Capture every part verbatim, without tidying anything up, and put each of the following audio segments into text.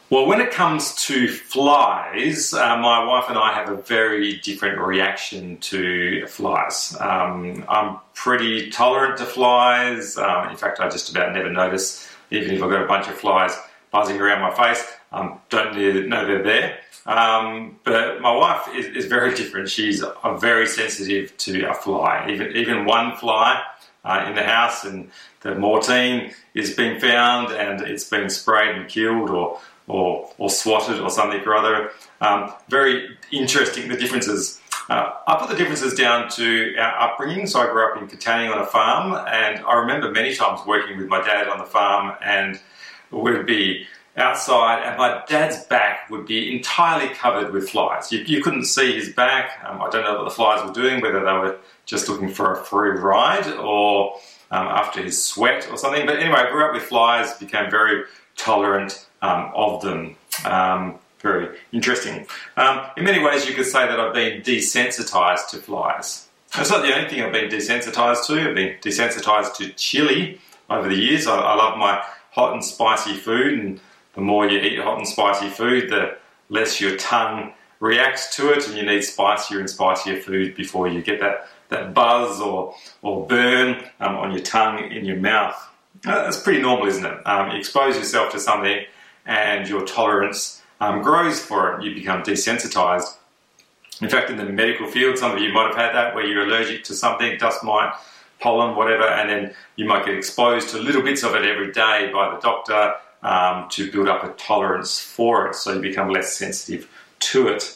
Well, when it comes to flies, uh, my wife and I have a very different reaction to flies. Um, I'm pretty tolerant to flies. Um, in fact, I just about never notice, even if I've got a bunch of flies buzzing around my face. Um, don't know they're there. Um, but my wife is, is very different. She's uh, very sensitive to a fly. Even, even one fly uh, in the house, and the mortine is being found and it's been sprayed and killed, or Or, or swatted or something or other. Um, very interesting, the differences. Uh, I put the differences down to our upbringing. So I grew up in Katanning on a farm, and I remember many times working with my dad on the farm, and we'd be outside and my dad's back would be entirely covered with flies. You, you couldn't see his back. Um, I don't know what the flies were doing, whether they were just looking for a free ride or um, after his sweat or something. But anyway, I grew up with flies, became very tolerant Um, of them. Um, very interesting. Um, in many ways you could say that I've been desensitised to flies. That's not the only thing I've been desensitised to. I've been desensitised to chili over the years. I, I love my hot and spicy food, and the more you eat hot and spicy food, the less your tongue reacts to it, and you need spicier and spicier food before you get that, that buzz or, or burn um, on your tongue in your mouth. Uh, that's pretty normal, isn't it? Um, you expose yourself to something and your tolerance um, grows for it. You become desensitised. In fact, in the medical field, some of you might have had that, where you're allergic to something, dust mite, pollen, whatever, and then you might get exposed to little bits of it every day by the doctor um, to build up a tolerance for it, so you become less sensitive to it.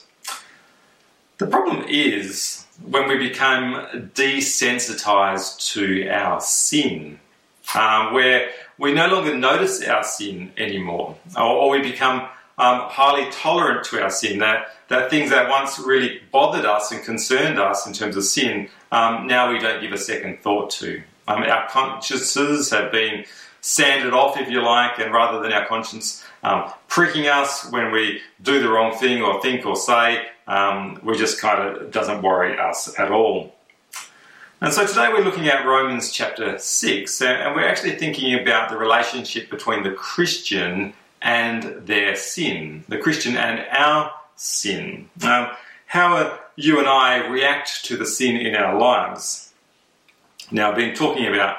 The problem is when we become desensitised to our sin, um, where we no longer notice our sin anymore, or, or we become um, highly tolerant to our sin, that, that things that once really bothered us and concerned us in terms of sin, um, now we don't give a second thought to. Um, our consciences have been sanded off, if you like, and rather than our conscience um, pricking us when we do the wrong thing or think or say, um, we just kind of doesn't worry us at all. And so today we're looking at Romans chapter six, and we're actually thinking about the relationship between the Christian and their sin, the Christian and our sin. Um, how you and I react to the sin in our lives. Now, I've been talking about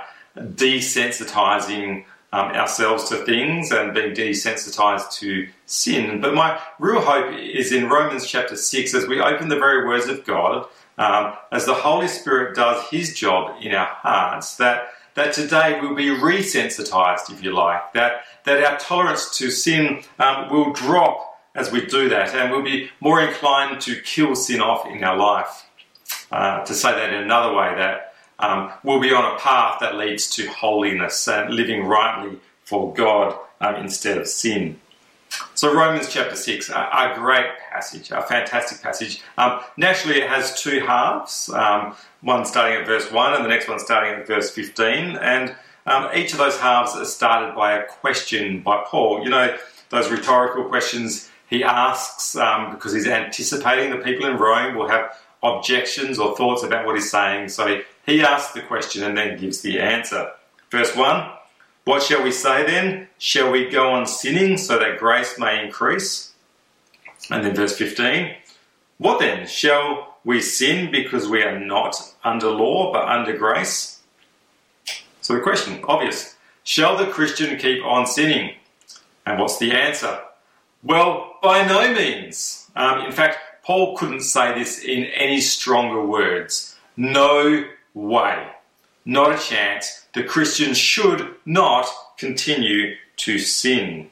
desensitizing um, ourselves to things and being desensitized to sin, but my real hope is in Romans chapter six, as we open the very words of God, Um, as the Holy Spirit does his job in our hearts, that, that today we'll be resensitized, if you like, that, that our tolerance to sin um, will drop as we do that, and we'll be more inclined to kill sin off in our life. Uh, to say that in another way, that um, we'll be on a path that leads to holiness and living rightly for God um, instead of sin. So Romans chapter six, a, a great passage, a fantastic passage. Um, naturally it has two halves, um, one starting at verse one and the next one starting at verse fifteen, and um, each of those halves is started by a question by Paul. You know, those rhetorical questions he asks um, because he's anticipating the people in Rome will have objections or thoughts about what he's saying, so he asks the question and then gives the answer. Verse one, what shall we say then? Shall we go on sinning so that grace may increase? And then verse fifteen, what then? Shall we sin because we are not under law but under grace? So the question, obvious, shall the Christian keep on sinning? And what's the answer? Well, by no means. Um, in fact, Paul couldn't say this in any stronger words. No way. Not a chance. The Christian should not continue to sin.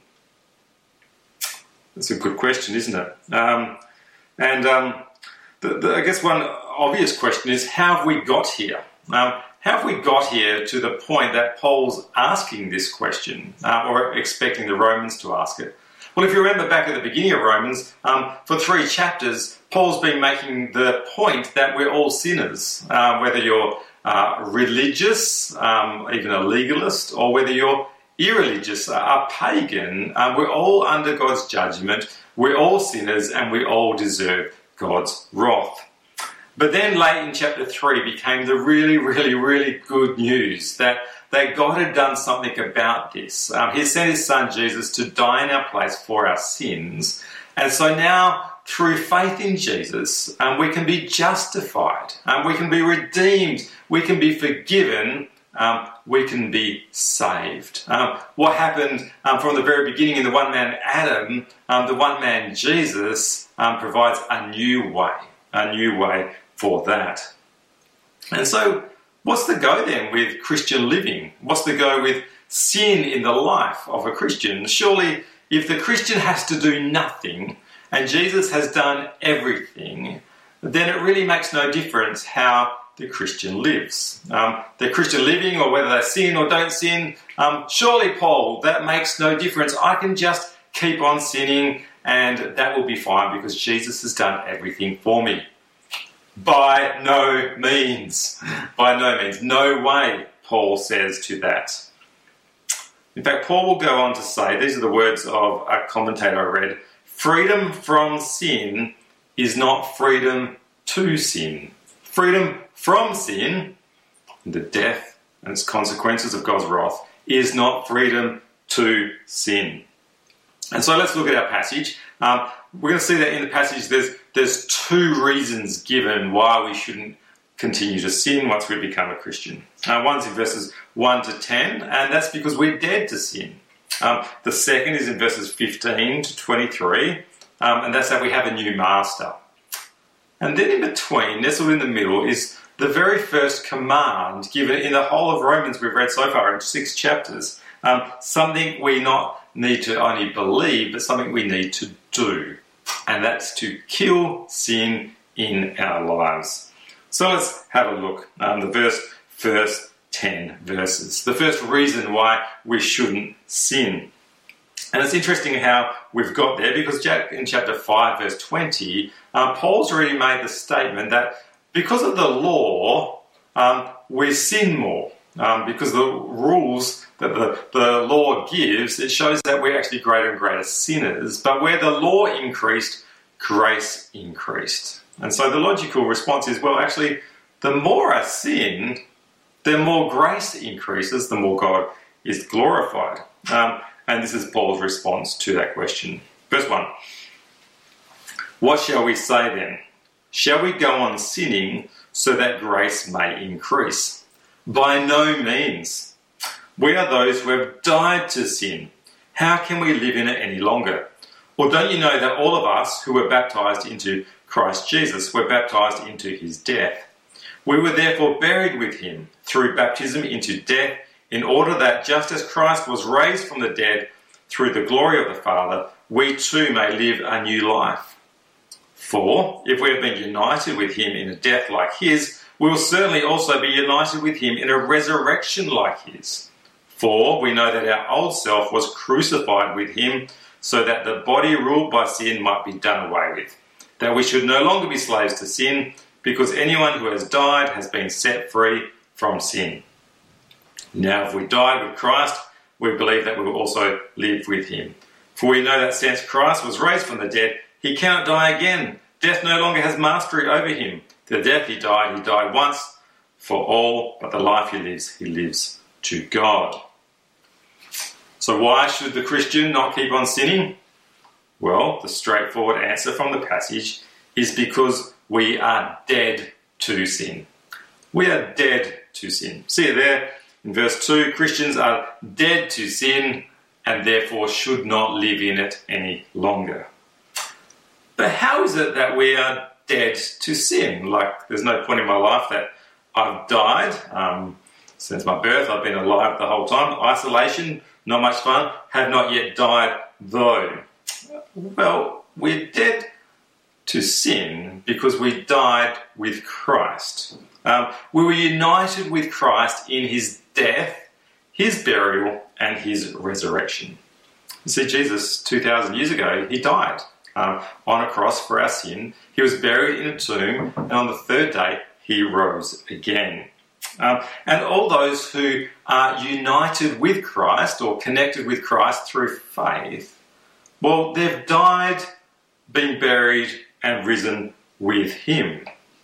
That's a good question, isn't it? Um, and um, the, the, I guess one obvious question is, how have we got here? Um, how have we got here to the point that Paul's asking this question, uh, or expecting the Romans to ask it? Well, if you remember back at the beginning of Romans, um, for three chapters, Paul's been making the point that we're all sinners, uh, whether you're Uh, religious, um, even a legalist, or whether you're irreligious, a pagan, uh, we're all under God's judgment, we're all sinners, and we all deserve God's wrath. But then late in chapter three became the really, really, really good news that, that God had done something about this. Um, he sent his son Jesus to die in our place for our sins. And so now, through faith in Jesus, um, we can be justified, um, we can be redeemed, we can be forgiven, um, we can be saved. Um, what happened um, from the very beginning in the one man Adam, um, the one man Jesus um, provides a new way, a new way for that. And so, what's the go then with Christian living? What's the go with sin in the life of a Christian? Surely, if the Christian has to do nothing and Jesus has done everything, then it really makes no difference how the Christian lives. Um, the Christian living, or whether they sin or don't sin, um, surely, Paul, that makes no difference. I can just keep on sinning and that will be fine because Jesus has done everything for me. By no means. By no means. No way, Paul says to that. In fact, Paul will go on to say, these are the words of a commentator I read, freedom from sin is not freedom to sin. Freedom from sin, the death and its consequences of God's wrath, is not freedom to sin. And so let's look at our passage. Um, we're going to see that in the passage there's, there's two reasons given why we shouldn't continue to sin once we become a Christian. Uh, one's in verses one to ten, and that's because we're dead to sin. Um, the second is in verses fifteen to twenty-three, um, and that's that we have a new master. And then in between, nestled in the middle, is the very first command given in the whole of Romans we've read so far in six chapters. Um, something we not need to only believe, but something we need to do. And that's to kill sin in our lives. So let's have a look. Um, the verse, first ten verses. The first reason why we shouldn't sin. And it's interesting how we've got there, because in chapter five, verse twenty, um, Paul's already made the statement that because of the law, um, we sin more. Um, because the rules that the, the law gives, it shows that we're actually greater and greater sinners. But where the law increased, grace increased. And so the logical response is, well, actually, the more I sin, the more grace increases, the more God is glorified. Um, and this is Paul's response to that question. Verse one. What shall we say then? Shall we go on sinning so that grace may increase? By no means. We are those who have died to sin. How can we live in it any longer? Or don't you know that all of us who were baptized into Christ Jesus were baptized into his death? We were therefore buried with him through baptism into death, in order that just as Christ was raised from the dead through the glory of the Father, we too may live a new life. For if we have been united with him in a death like his, we will certainly also be united with him in a resurrection like his. For we know that our old self was crucified with him, so that the body ruled by sin might be done away with, that we should no longer be slaves to sin, because anyone who has died has been set free from sin. Now if we died with Christ, we believe that we will also live with him. For we know that since Christ was raised from the dead, he cannot die again. Death no longer has mastery over him. The death he died, he died once for all, but the life he lives, he lives to God. So why should the Christian not keep on sinning? Well, the straightforward answer from the passage is because we are dead to sin. We are dead to sin. See it there in verse two, Christians are dead to sin and therefore should not live in it any longer. But how is it that we are dead to sin? Like, there's no point in my life that I've died. Um, since my birth, I've been alive the whole time. Isolation, not much fun. Have not yet died, though. Well, we're dead to sin because we died with Christ. Um, we were united with Christ in his death, his burial, and his resurrection. You see, Jesus, two thousand years ago, he died um, on a cross for our sin. He was buried in a tomb, and on the third day, he rose again. Um, and all those who are united with Christ or connected with Christ through faith, well, they've died, been buried, and risen with him.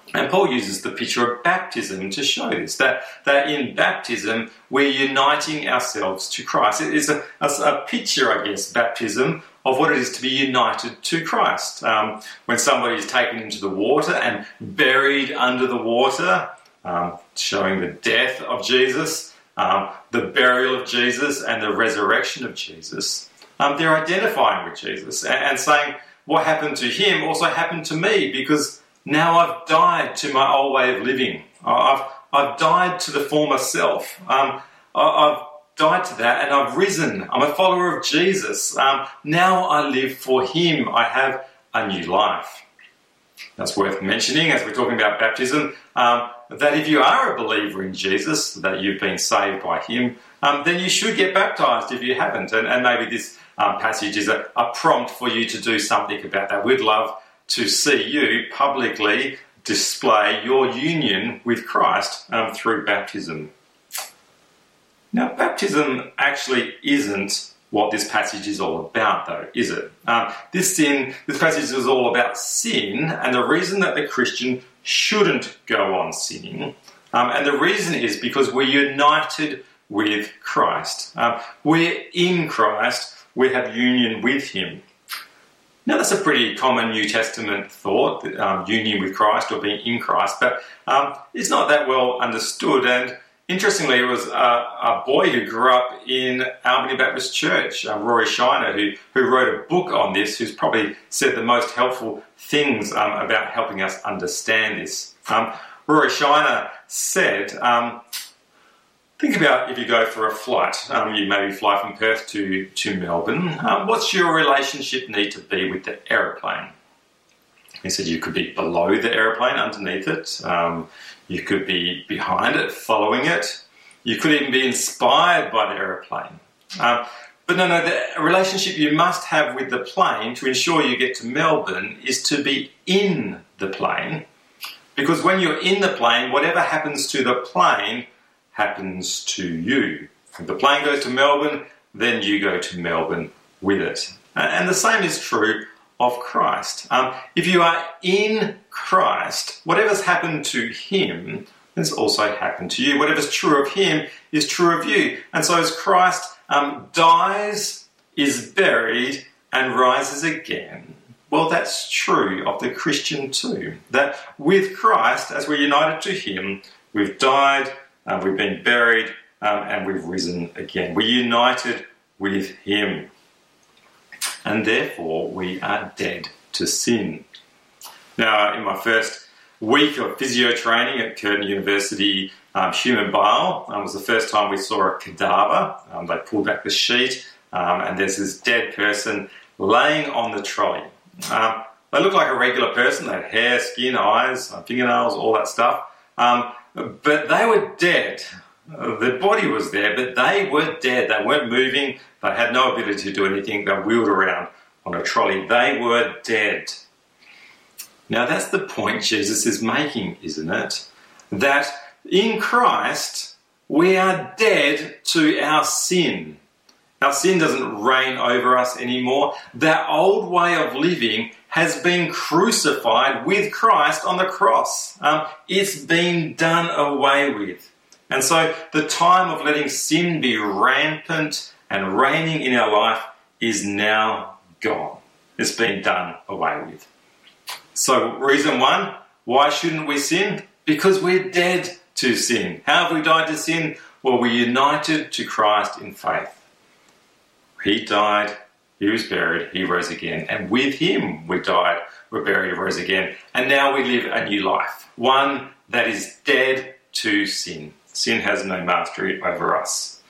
And Paul uses the picture of baptism to show this, that, that in baptism we're uniting ourselves to Christ. It is a, a, a picture, I guess, baptism, of what it is to be united to Christ. Um, when somebody is taken into the water and buried under the water, um, showing the death of Jesus, um, the burial of Jesus and the resurrection of Jesus, um, they're identifying with Jesus and, and saying what happened to him also happened to me, because now I've died to my old way of living. I've, I've died to the former self. Um, I've died to that and I've risen. I'm a follower of Jesus. Um, now I live for him. I have a new life. That's worth mentioning as we're talking about baptism, um, that if you are a believer in Jesus, that you've been saved by him, um, then you should get baptised if you haven't. And, and maybe this um, passage is a, a prompt for you to do something about that. We'd love to see you publicly display your union with Christ um, through baptism. Now, baptism actually isn't what this passage is all about, though, is it? Um, this sin, this passage is all about sin, and the reason that the Christian shouldn't go on sinning, um, and the reason is because we're united with Christ. Um, we're in Christ. We have union with him. Now, that's a pretty common New Testament thought, um, union with Christ or being in Christ, but um, it's not that well understood. And interestingly, it was a, a boy who grew up in Albany Baptist Church, um, Rory Shiner, who, who wrote a book on this, who's probably said the most helpful things um, about helping us understand this. Um, Rory Shiner said, um, think about if you go for a flight. Um, you maybe fly from Perth to, to Melbourne. Um, what's your relationship need to be with the aeroplane? He said you could be below the aeroplane, underneath it. Um, you could be behind it, following it. You could even be inspired by the aeroplane. Um, but no, no, the relationship you must have with the plane to ensure you get to Melbourne is to be in the plane. Because when you're in the plane, whatever happens to the plane happens to you. If the plane goes to Melbourne, then you go to Melbourne with it. And the same is true of Christ. Um, if you are in Christ, whatever's happened to him has also happened to you. Whatever's true of him is true of you. And so as Christ um, dies, is buried, and rises again, well, that's true of the Christian too. That with Christ, as we're united to him, we've died, Uh, we've been buried, um, and we've risen again. We're united with him. And therefore, we are dead to sin. Now, in my first week of physio training at Curtin University, um, human bile um, was the first time we saw a cadaver. Um, they pulled back the sheet, um, and there's this dead person laying on the trolley. Um, they looked like a regular person. They had hair, skin, eyes, uh, fingernails, all that stuff. Um, But they were dead. The body was there, but they were dead. They weren't moving. They had no ability to do anything. They wheeled around on a trolley. They were dead. Now that's the point Jesus is making, isn't it? That in Christ, we are dead to our sin. Our sin doesn't reign over us anymore. That old way of living has been crucified with Christ on the cross. Um, it's been done away with. And so the time of letting sin be rampant and reigning in our life is now gone. It's been done away with. So reason one, why shouldn't we sin? Because we're dead to sin. How have we died to sin? Well, we're united to Christ in faith. He died, he was buried, he rose again. And with him we died, we're buried, rose again. And now we live a new life. One that is dead to sin. Sin has no mastery over us.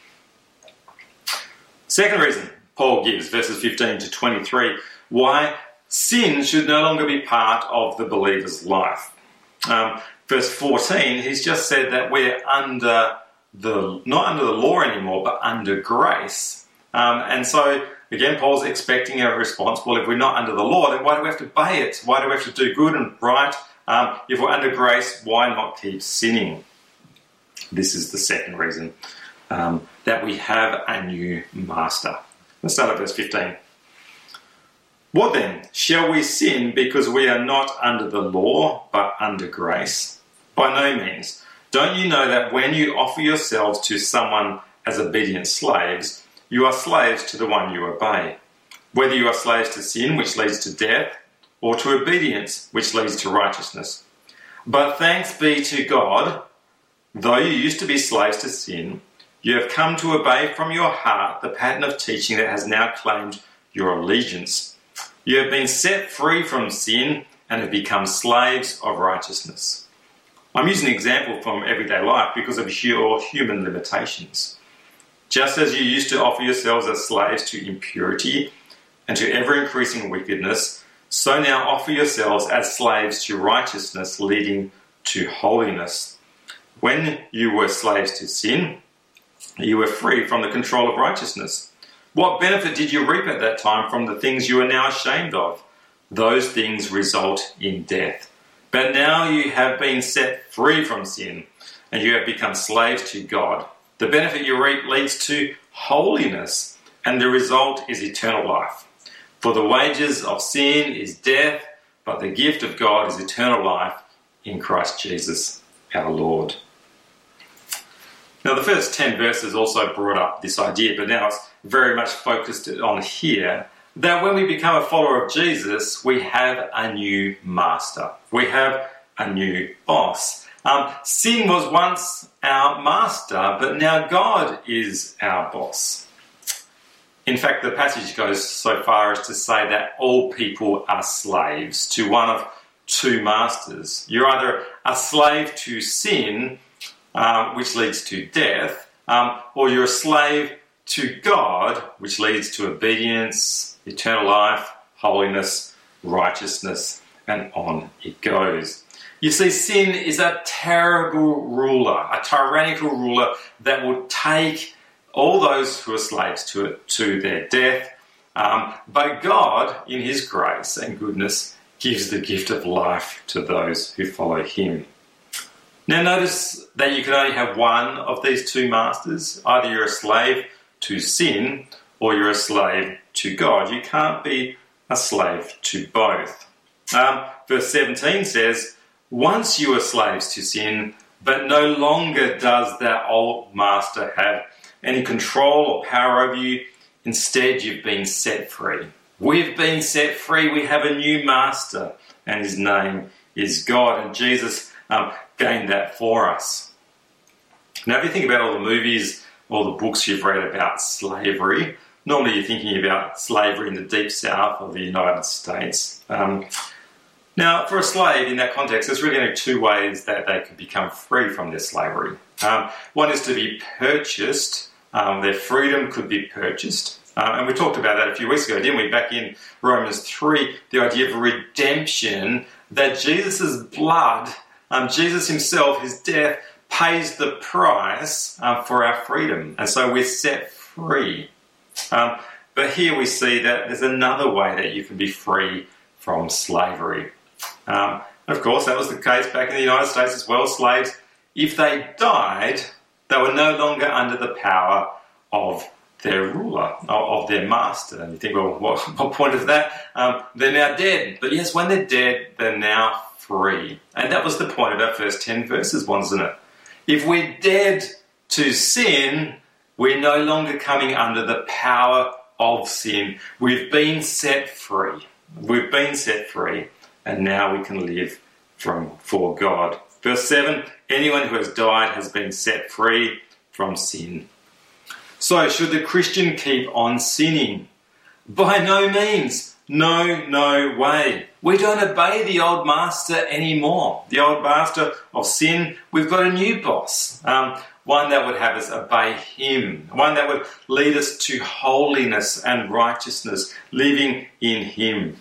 Second reason Paul gives, verses fifteen to twenty-three, why sin should no longer be part of the believer's life. Um, verse fourteen, he's just said that we're under the, not under the law anymore, but under grace. Um, and so, again, Paul's expecting a response. Well, if we're not under the law, then why do we have to obey it? Why do we have to do good and right? Um, if we're under grace, why not keep sinning? This is the second reason, um, that we have a new master. Let's start at verse fifteen. What then? Shall we sin because we are not under the law, but under grace? By no means. Don't you know that when you offer yourselves to someone as obedient slaves, you are slaves to the one you obey, whether you are slaves to sin, which leads to death, or to obedience, which leads to righteousness. But thanks be to God, though you used to be slaves to sin, you have come to obey from your heart the pattern of teaching that has now claimed your allegiance. You have been set free from sin and have become slaves of righteousness. I'm using an example from everyday life because of your human limitations. Just as you used to offer yourselves as slaves to impurity and to ever-increasing wickedness, so now offer yourselves as slaves to righteousness leading to holiness. When you were slaves to sin, you were free from the control of righteousness. What benefit did you reap at that time from the things you are now ashamed of? Those things result in death. But now you have been set free from sin, and you have become slaves to God. The benefit you reap leads to holiness, and the result is eternal life. For the wages of sin is death, but the gift of God is eternal life in Christ Jesus our Lord. Now, the first ten verses also brought up this idea, but now it's very much focused on here, that when we become a follower of Jesus, we have a new master. We have a new boss. Um, sin was once our master, but now God is our boss. In fact, the passage goes so far as to say that all people are slaves to one of two masters. You're either a slave to sin, uh, which leads to death, um, or you're a slave to God, which leads to obedience, eternal life, holiness, righteousness, and on it goes. You see, sin is a terrible ruler, a tyrannical ruler that will take all those who are slaves to it to their death. Um, but God, in his grace and goodness, gives the gift of life to those who follow him. Now notice that you can only have one of these two masters. Either you're a slave to sin or you're a slave to God. You can't be a slave to both. Um, verse seventeen says, once you were slaves to sin, but no longer does that old master have any control or power over you. Instead, you've been set free. We've been set free. We have a new master, and his name is God. And Jesus um, gained that for us. Now, if you think about all the movies, all the books you've read about slavery, normally you're thinking about slavery in the deep south of the United States. Um, now, for a slave in that context, there's really only two ways that they could become free from their slavery. Um, one is to be purchased. Um, their freedom could be purchased. Um, and we talked about that a few weeks ago, didn't we? Back in Romans three, the idea of redemption, that Jesus' blood, um, Jesus himself, his death, pays the price um, for our freedom. And so we're set free. Um, but here we see that there's another way that you can be free from slavery. Um, and of course, that was the case back in the United States as well. Slaves, if they died, they were no longer under the power of their ruler, of their master. And you think, well, what, what point is that? Um, they're now dead. But yes, when they're dead, they're now free. And that was the point of our first ten verses, wasn't it? If we're dead to sin, we're no longer coming under the power of sin. We've been set free. We've been set free, and now we can live from for God. Verse seven, anyone who has died has been set free from sin. So, should the Christian keep on sinning? By no means. No, no way. We don't obey the old master anymore. The old master of sin, we've got a new boss. Um, one that would have us obey him. One that would lead us to holiness and righteousness, living in him.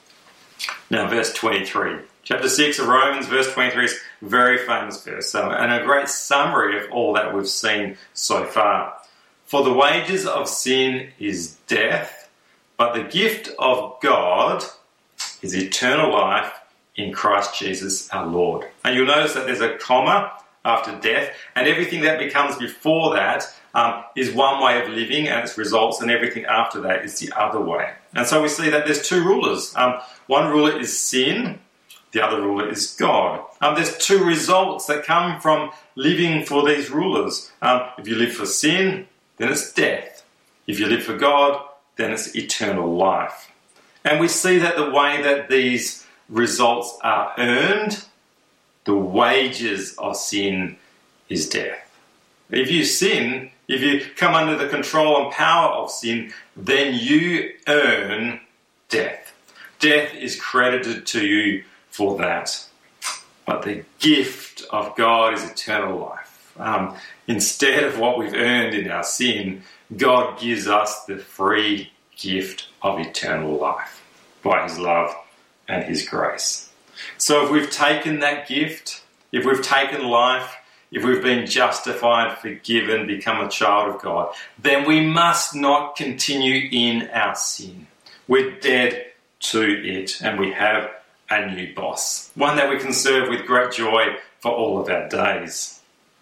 Now, verse twenty-three. Chapter six of Romans, verse twenty-three is a very famous verse, um, and a great summary of all that we've seen so far. For the wages of sin is death, but the gift of God is eternal life in Christ Jesus our Lord. And you'll notice that there's a comma after death, and everything that becomes before that um, is one way of living and its results, and everything after that is the other way. And so we see that there's two rulers. Um, one ruler is sin, the other ruler is God. Um, there's two results that come from living for these rulers. Um, if you live for sin, then it's death. If you live for God, then it's eternal life. And we see that the way that these results are earned, the wages of sin is death. If you sin, if you come under the control and power of sin, then you earn death. Death is credited to you for that. But the gift of God is eternal life. Um, instead of what we've earned in our sin, God gives us the free gift of eternal life by his love and his grace. So if we've taken that gift, if we've taken life, if we've been justified, forgiven, become a child of God, then we must not continue in our sin. We're dead to it, and we have a new boss, one that we can serve with great joy for all of our days.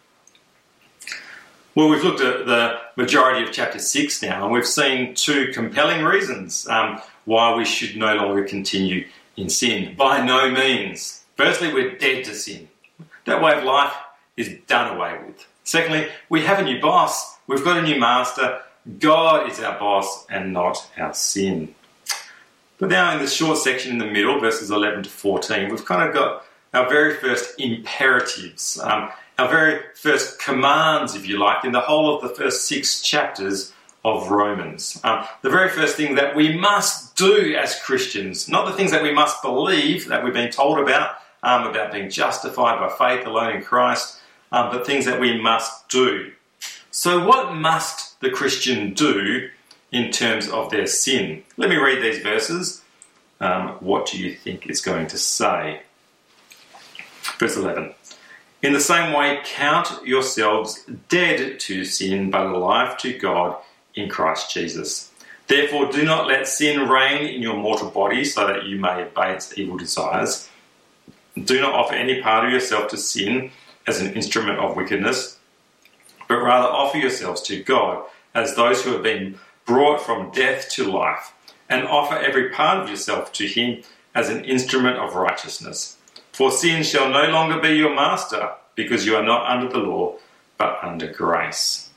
Well, we've looked at the majority of chapter six now, and we've seen two compelling reasons um, why we should no longer continue in sin. By no means. Firstly, we're dead to sin. That way of life is done away with. Secondly, we have a new boss. We've got a new master. God is our boss and not our sin. But now in the short section in the middle, verses eleven to fourteen, we've kind of got our very first imperatives, um, our very first commands, if you like, in the whole of the first six chapters of Romans. Um, the very first thing that we must do as Christians, not the things that we must believe that we've been told about, um, about being justified by faith alone in Christ, um, but things that we must do. So what must the Christian do in terms of their sin? Let me read these verses. Um, what do you think it's going to say? Verse eleven. In the same way, count yourselves dead to sin, but alive to God in Christ Jesus. Therefore, do not let sin reign in your mortal body so that you may obey its evil desires. Do not offer any part of yourself to sin as an instrument of wickedness, but rather offer yourselves to God as those who have been brought from death to life, and offer every part of yourself to him as an instrument of righteousness. For sin shall no longer be your master, because you are not under the law, but under grace.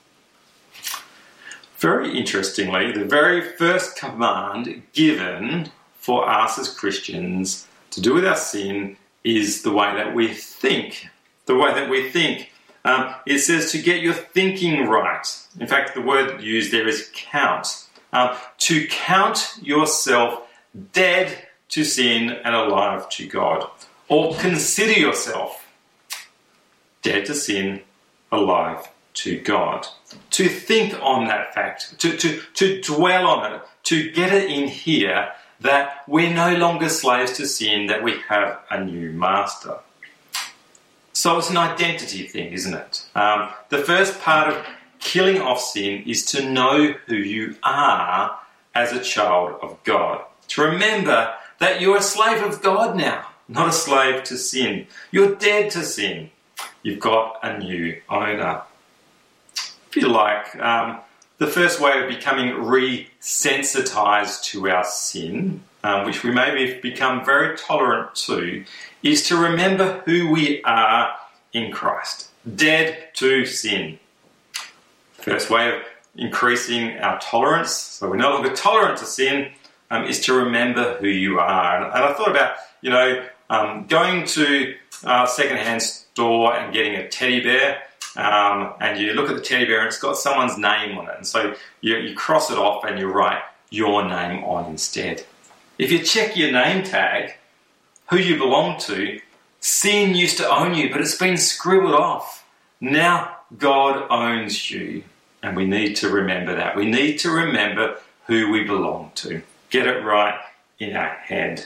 Very interestingly, the very first command given for us as Christians to do with our sin is the way that we think. The way that we think. Um, it says to get your thinking right. In fact, the word used there is count. Um, to count yourself dead to sin and alive to God. Or consider yourself dead to sin, alive to God. To think on that fact, to, to, to dwell on it, to get it in here that we're no longer slaves to sin, that we have a new master. So it's an identity thing, isn't it? Um, the first part of killing off sin is to know who you are as a child of God. To remember that you're a slave of God now, not a slave to sin. You're dead to sin. You've got a new owner. If you like, um, the first way of becoming resensitized to our sin, um, which we may become very tolerant to, is to remember who we are in Christ. Dead to sin. First way of increasing our tolerance, so we're no longer tolerant to sin, um, is to remember who you are. And, and I thought about, you know, um, going to a second-hand store and getting a teddy bear, um, and you look at the teddy bear and it's got someone's name on it, and so you, you cross it off and you write your name on instead. If you check your name tag, who you belong to, sin used to own you, but it's been scribbled off. Now God owns you, and we need to remember that. We need to remember who we belong to. Get it right in our head.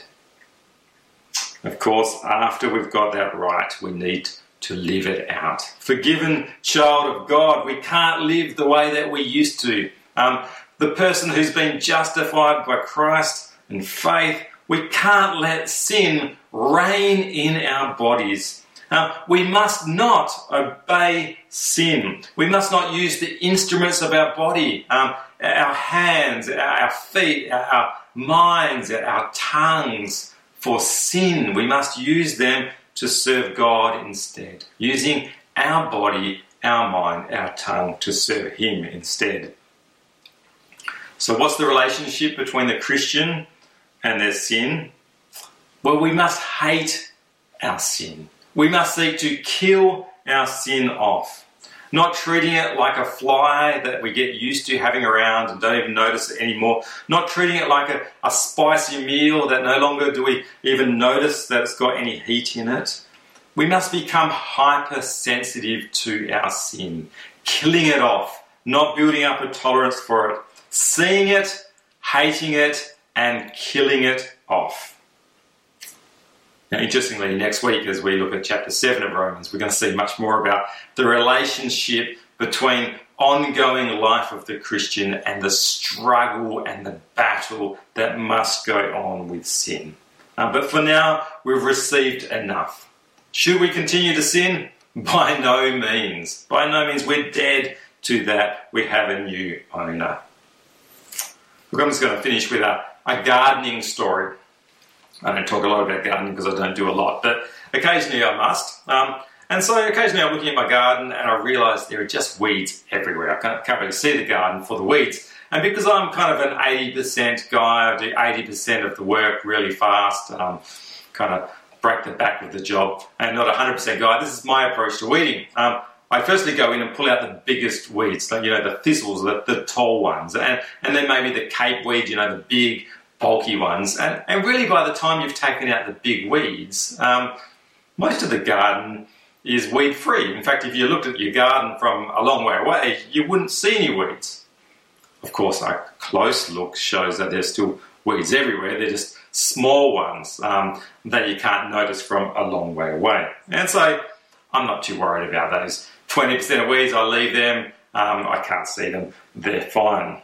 Of course, after we've got that right, we need to live it out. Forgiven child of God, we can't live the way that we used to. Um, the person who's been justified by Christ and faith, we can't let sin reign in our bodies. Um, we must not obey sin. We must not use the instruments of our body, um, our hands, our feet, our minds, our tongues for sin. We must use them to serve God instead, using our body, our mind, our tongue to serve Him instead. So what's the relationship between the Christian and their sin? Well, we must hate our sin. We must seek to kill our sin off, not treating it like a fly that we get used to having around and don't even notice it anymore, not treating it like a, a spicy meal that no longer do we even notice that it's got any heat in it. We must become hypersensitive to our sin, killing it off, not building up a tolerance for it, seeing it, hating it, and killing it off. Now, interestingly, next week as we look at chapter seven of Romans, we're going to see much more about the relationship between ongoing life of the Christian and the struggle and the battle that must go on with sin. Uh, but for now, we've received enough. Should we continue to sin? By no means. By no means. We're dead to that. We have a new owner. Look, I'm just going to finish with a, a gardening story. I don't talk a lot about gardening because I don't do a lot, but occasionally I must. Um, and so occasionally I'm looking at my garden and I realise there are just weeds everywhere. I can't, can't really see the garden for the weeds. And because I'm kind of an eighty percent guy, I do eighty percent of the work really fast, um, kind of break the back of the job, and not a one hundred percent guy, this is my approach to weeding. Um, I firstly go in and pull out the biggest weeds, you know, the thistles, the, the tall ones, and, and then maybe the cape weed, you know, the big, bulky ones. And, and really by the time you've taken out the big weeds, um, most of the garden is weed free. In fact, if you looked at your garden from a long way away, you wouldn't see any weeds. Of course, a close look shows that there's still weeds everywhere. They're just small ones um, that you can't notice from a long way away. And so I'm not too worried about those twenty percent of weeds. I leave them. Um, I can't see them. They're fine.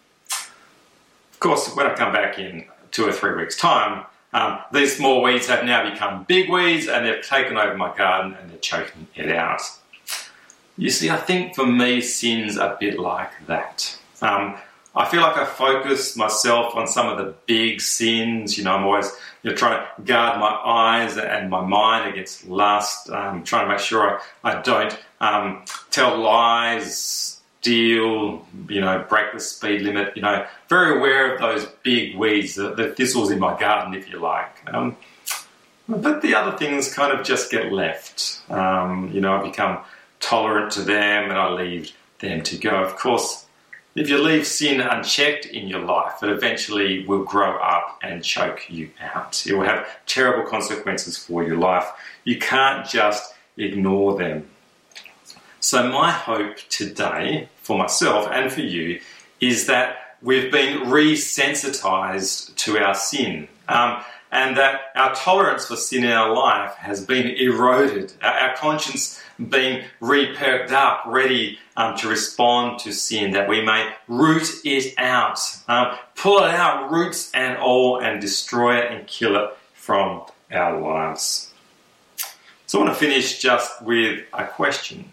Of course, when I come back in two or three weeks' time, um, these small weeds have now become big weeds and they've taken over my garden and they're choking it out. You see, I think for me, sin's a bit like that. Um, I feel like I focus myself on some of the big sins. You know, I'm always you know, trying to guard my eyes and my mind against lust, um, trying to make sure I, I don't um, tell lies, steal, you know, break the speed limit, you know, very aware of those big weeds, the, the thistles in my garden, if you like. Um, but the other things kind of just get left. Um, you know, I become tolerant to them and I leave them to go. Of course, if you leave sin unchecked in your life, it eventually will grow up and choke you out. It will have terrible consequences for your life. You can't just ignore them. So my hope today, for myself and for you, is that we've been resensitized to our sin, um, and that our tolerance for sin in our life has been eroded, our, our conscience being re-perked up, ready um, to respond to sin, that we may root it out, um, pull it out, roots and all, and destroy it and kill it from our lives. So I want to finish just with a question.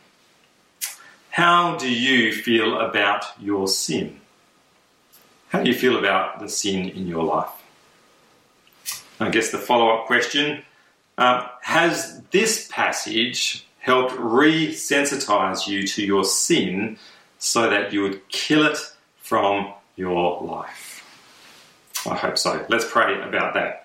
How do you feel about your sin? How do you feel about the sin in your life? I guess the follow-up question, um, has this passage helped resensitize you to your sin so that you would kill it from your life? I hope so. Let's pray about that.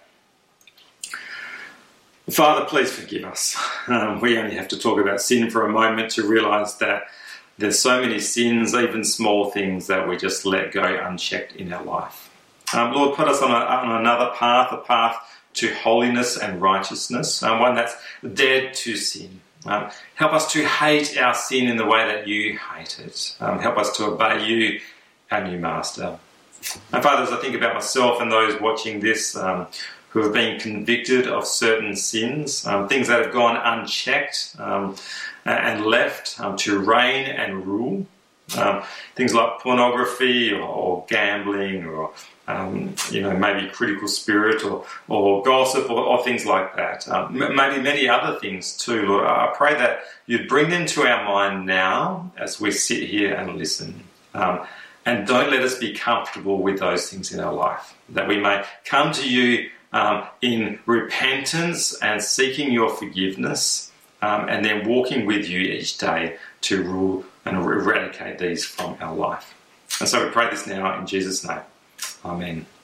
Father, please forgive us. Um, we only have to talk about sin for a moment to realise that there's so many sins, even small things, that we just let go unchecked in our life. Um, Lord, put us on, a, on another path, a path to holiness and righteousness, um, one that's dead to sin. Um, help us to hate our sin in the way that you hate it. Um, help us to obey you, our new master. And Father, as I think about myself and those watching this um, who have been convicted of certain sins, um, things that have gone unchecked um, and left um, to reign and rule, Um, things like pornography or, or gambling or um, you know, maybe critical spirit or, or gossip or, or things like that. Um, m- maybe many other things too, Lord. I pray that you'd bring them to our mind now as we sit here and listen. Um, and don't let us be comfortable with those things in our life, that we may come to you um, in repentance and seeking your forgiveness, um, and then walking with you each day to rule and eradicate these from our life. And so we pray this now in Jesus' name. Amen.